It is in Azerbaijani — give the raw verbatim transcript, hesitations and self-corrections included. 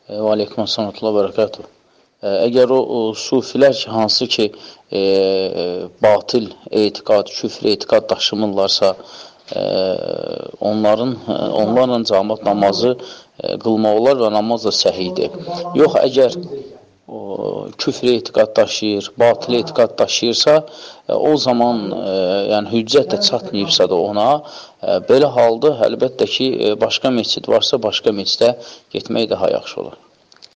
Və aleykum əssalam və bərəkatuhu. Əgər o, o sufilər ki, hansı ki, e, batil etiqad, küfr etiqad daşımırlarsa, e, onların, onlarla cəmaət namazı e, qılmaq olar və namaz da səhiydir. Yox, əgər o, küfr etiqad daşıyır, batil etiqad daşıyırsa, e, o zaman e, yəni hüccət də çatmayıbsa da ona, e, belə halda əlbəttə ki, e, başqa məscid varsa, başqa məscidə getmək daha yaxşı olur.